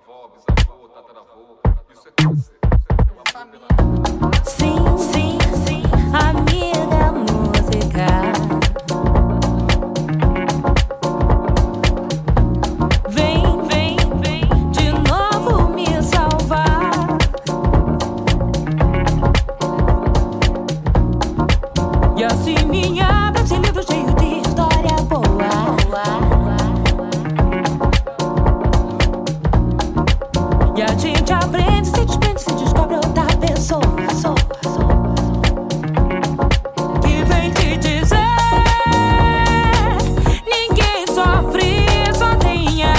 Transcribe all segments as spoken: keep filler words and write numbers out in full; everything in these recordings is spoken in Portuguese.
avó, bisavô, tataravô. Isso é câncer. Sim, sim, sim, amiga música. Vem, vem, vem de novo me salvar. E assim me abre esse livro cheio de história boa. E a gente aprende, se desprende, se descobre outra pessoa. Que vem te dizer: ninguém sofre sozinha.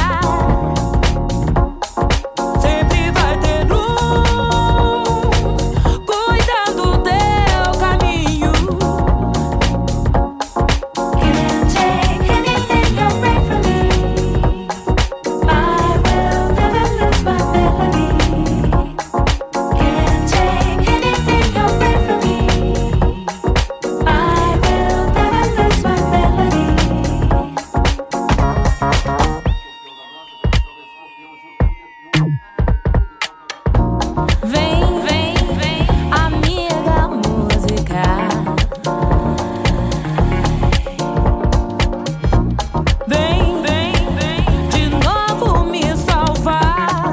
Sempre vai ter um cuidando do teu caminho. Can't take anything away from me. I will never lose my melody. Can't take anything away from me. I will never lose my melody. Vem, vem, vem, amiga música. Vem, vem, vem de novo me salvar.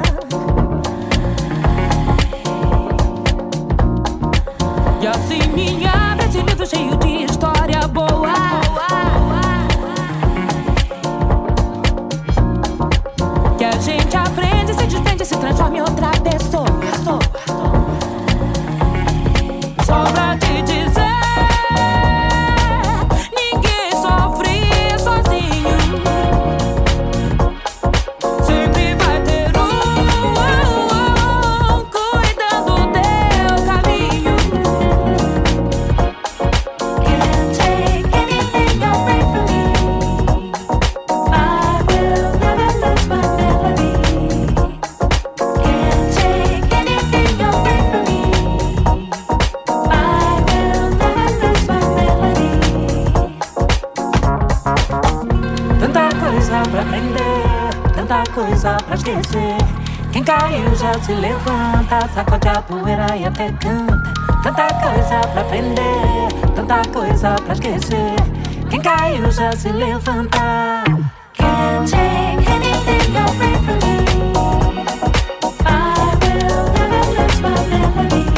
E assim me abre esse livro cheio de história boa. Que a gente aprende, se desprende, se transforma em outra pessoa. Só pra te dizer: ninguém sofre sozinho. Sempre vai ter um cuidando do teu caminho. Can't take anything away from me. I will never lose my melody. Can't take anything away from me. I will never lose my melody. Tanta coisa pra aprender, tanta coisa pra esquecer. Quem caiu já se levanta, sacode a poeira e até canta. Tanta coisa pra aprender, tanta coisa pra esquecer. Quem caiu já se levanta. Can't take anything away from me. I will never lose my melody.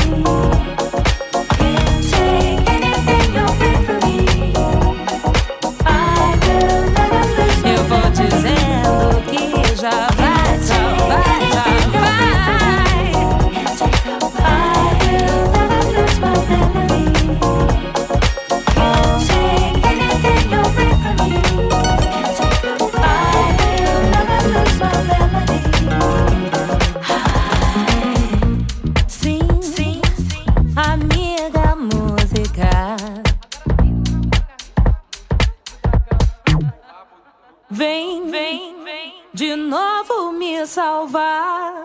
Can't take anything away from me. I will never lose my melody. Eu vou dizendo que já vai, já vai, já vai. I will never lose my melody. Can't take anything away from me. I will never lose my melody. Sim, sim, amiga música. Vem, vem, vem de novo me salvar.